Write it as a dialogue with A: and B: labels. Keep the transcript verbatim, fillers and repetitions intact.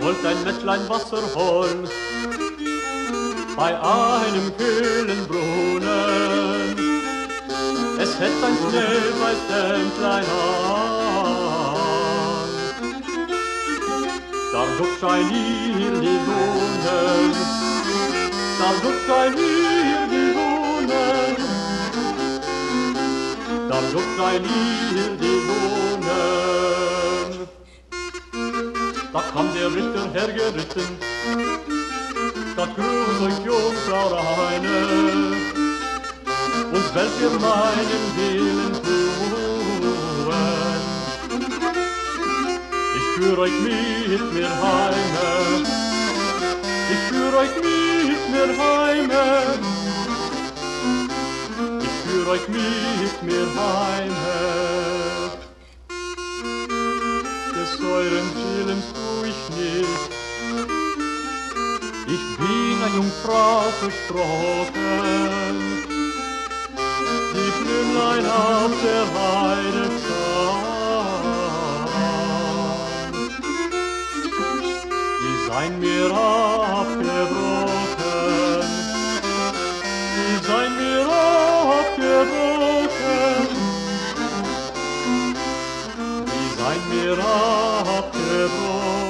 A: wollt ein Männlein Wasser holen bei einem kühlen Brunnen. Es hätt ein Schneeweißämtlein an, da guckt ein ihr die Wohnen, da guckt ein ihr die Wohnen, da guckt ein ihr die Wohnen. Da kam der Ritter hergeritten, da grüß euch Jungfrau Reine, und welch ihr meinen Willen tun. Ich führ euch mit mir heime, ich führ euch mit mir heime, ich führ euch mit mir heime. Des euren Willens tu ich nicht, ich bin eine Jungfrau versprochen, die Blümlein auf der Heide stand, die seien mir abgebrochen, die seien mir abgebrochen, die seien mir abgebrochen.